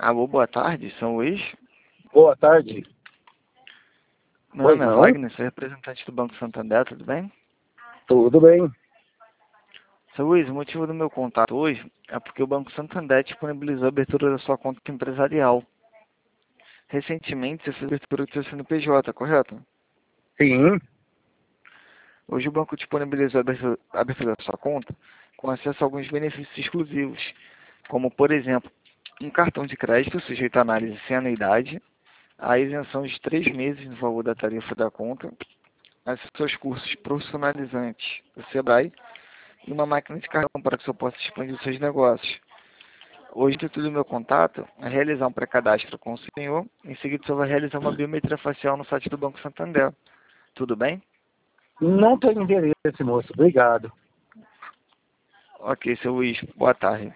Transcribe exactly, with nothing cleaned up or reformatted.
Alô, boa tarde, São Luís? Boa tarde. Meu Pois nome é não? Wagner, sou representante do Banco Santander, tudo bem? Tudo bem. Seu Luís, o motivo do meu contato hoje é porque o Banco Santander disponibilizou a abertura da sua conta empresarial. Recentemente, você fez a abertura do seu C N P J, correto? Sim. Hoje o banco disponibilizou a abertura a abertura da sua conta com acesso a alguns benefícios exclusivos, como, por exemplo, um cartão de crédito sujeito à análise sem anuidade, a isenção de três meses no valor da tarifa da conta, acesso aos cursos profissionalizantes do Sebrae e uma máquina de cartão para que o senhor possa expandir os seus negócios. Hoje, o intuito do meu contato é realizar um pré-cadastro com o senhor. Em seguida, o senhor vai realizar uma biometria facial no site do Banco Santander. Tudo bem? Não tenho interesse, moço. Obrigado. Ok, seu Luiz. Boa tarde.